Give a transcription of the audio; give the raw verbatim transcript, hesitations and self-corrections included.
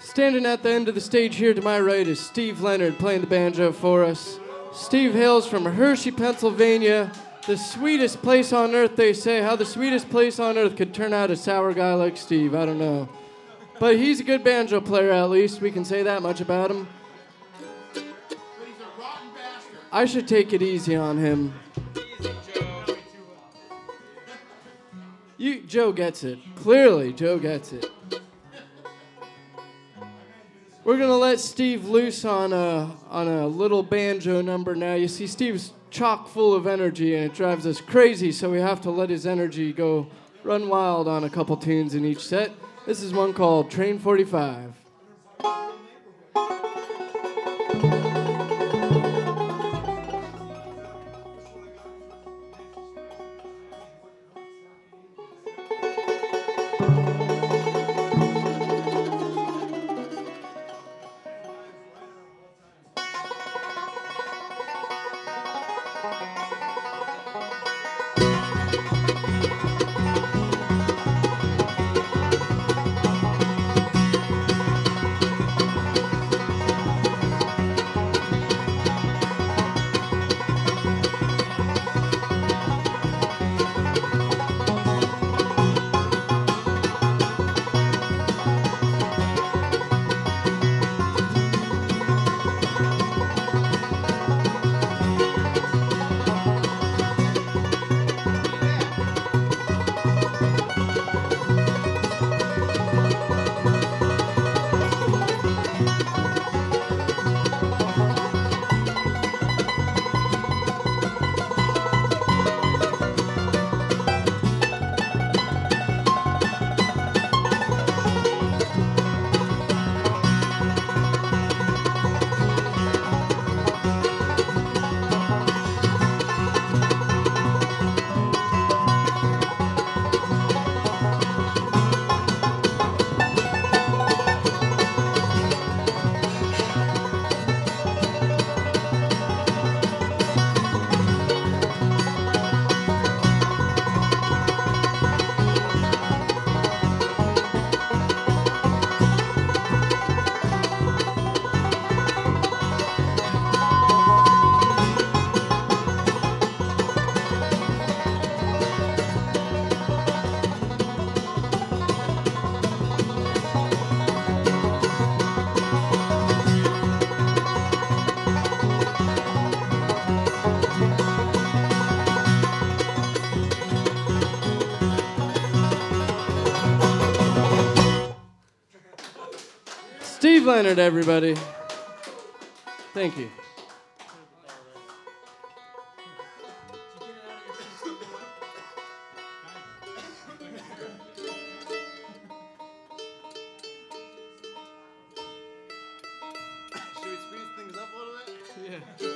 Standing at the end of the stage here to my right is Steve Leonard playing the banjo for us. Steve hails from Hershey, Pennsylvania, the sweetest place on earth, they say. How the sweetest place on earth could turn out a sour guy like Steve, I don't know. But he's a good banjo player, at least. We can say that much about him. But he's a rotten bastard. I should take it easy on him. Easy, Joe. You, Joe gets it. Clearly, Joe gets it. We're gonna let Steve loose on a on a little banjo number now. You see, Steve's chock full of energy, and it drives us crazy. So we have to let his energy go run wild on a couple tunes in each set. This is one called Train forty-five. Steve Leonard, everybody. Thank you. Should we speed things up a little bit? Yeah.